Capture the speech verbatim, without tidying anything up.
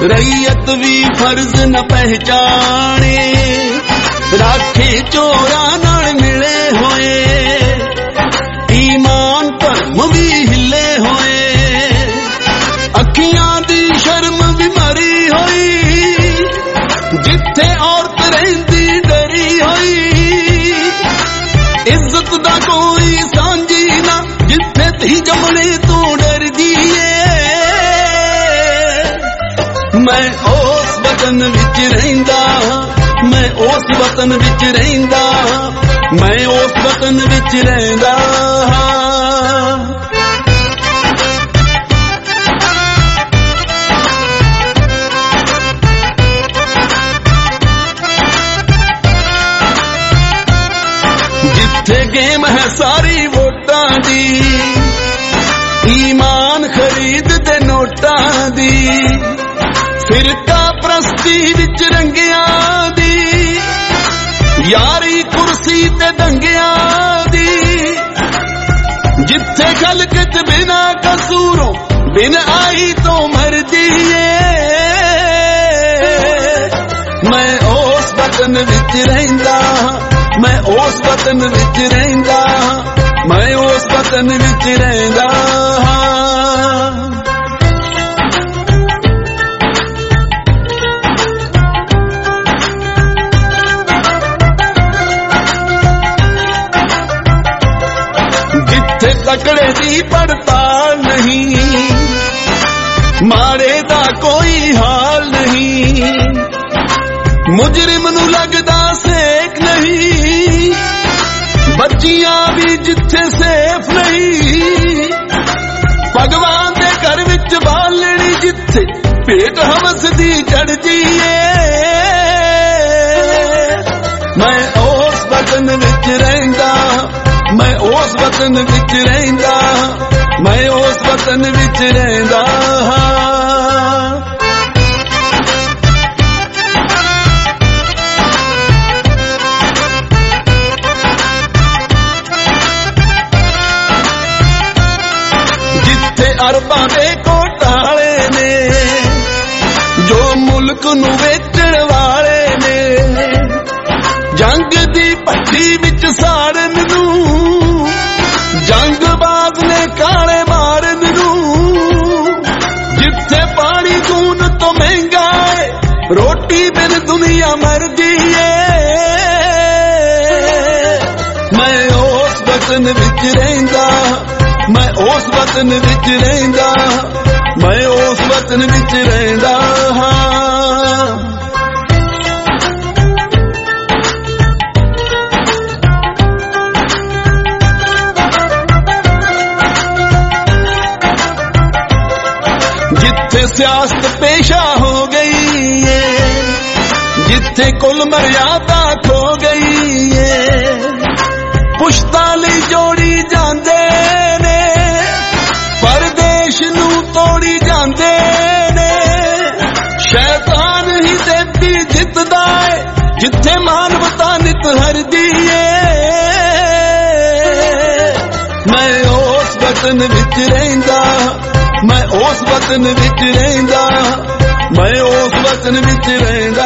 रईयत भी फर्ज न पहचाने, राखे चोरा नाल मिले होए, ईमान धर्म भी हिले होए, अखियां दी शर्म भी मरी होई, जिथे औरत रहिंदी डरी होई, इज्जत दा कोई सांझी ना, जिथे धी जमने तू डर जीए। मैं उस वतन विच रहिंदा, मैं उस वतन विच रहिंदा, मैं उस वतन विच रहिंदा। जिथे गेम है सारी वोटां दी, ईमान खरीद दे नोटां दी, फिरका प्रस्ती विच रंगियां दी, यारी कुर्सी ते दंगियां दी, जिथे खलक च बिना कसूरों बिन आई तो मरदी है। मैं उस वतन विच रहिंदा, मैं उस वतन विच रहिंदा, मैं उस वतन विच रहिंदा। जिथे तकड़े दी पड़ताल नहीं, माड़े दा कोई हाल नहीं, मुजरिम नू लगदा सेक नहीं, बच्चियां भी जिथे सेफ नहीं, भगवान दे घर विच बालनी जिथे पेट हवस दी चढ़दी है। मैं उस वतन विच रहिंदा, मैं उस वतन विच रहिंदा, मैं उस वतन विच रहिंदा। अरबां दे घोटाले ने, जो मुल्क नू वेचण वाले ने, जंग दी भट्टी विच साड़न नू, जंगबाज ने काले मारन नू, जिथे पानी खून तो महंगा है, रोटी बिन दुनिया मरदी है। मैं उस वतन विच रहिंदा, मैं उस वतन विच रहिंदा, मैं उस वतन विच रहिंदा। जिथे सियासत पेशा हो गई है, जिथे कुल मर्यादा खो गई है, पुश्तां लई जोड़ी जांदे ने, परदेश नू तोड़ी जांदे ने, शैतान ही देती जितदा है, जिथे मानवता नित हरदी है। मैं उस वतन विच रहिंदा, मैं उस वतन विच रहिंदा, मैं उस वतन विच रहिंदा।